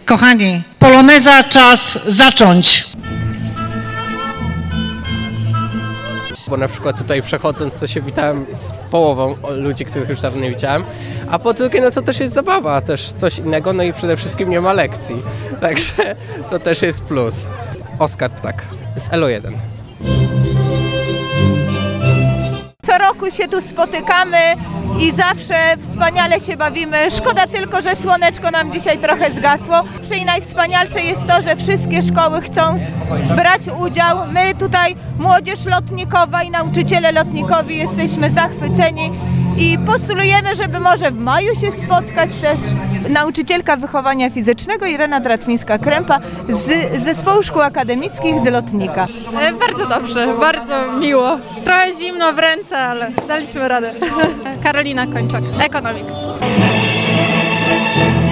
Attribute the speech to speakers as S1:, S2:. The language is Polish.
S1: Kochani, poloneza czas zacząć.
S2: Bo na przykład tutaj przechodząc to się witałem z połową ludzi, których już dawno nie widziałem, a po drugie no to też jest zabawa, też coś innego, no i przede wszystkim nie ma lekcji, także to też jest plus. Oskar Ptak z ELO1.
S3: Co roku się tu spotykamy i zawsze wspaniale się bawimy. Szkoda tylko, że słoneczko nam dzisiaj trochę zgasło. I najwspanialsze jest to, że wszystkie szkoły chcą brać udział. My tutaj, młodzież lotnikowa i nauczyciele lotnikowi, jesteśmy zachwyceni i postulujemy, żeby może w maju się spotkać też nauczycielka wychowania fizycznego Irena Dratwińska-Krępa z Zespołu Szkół Akademickich z Lotnika.
S4: Bardzo dobrze, bardzo miło. Trochę zimno w ręce, ale daliśmy radę. Karolina Kończak, ekonomik.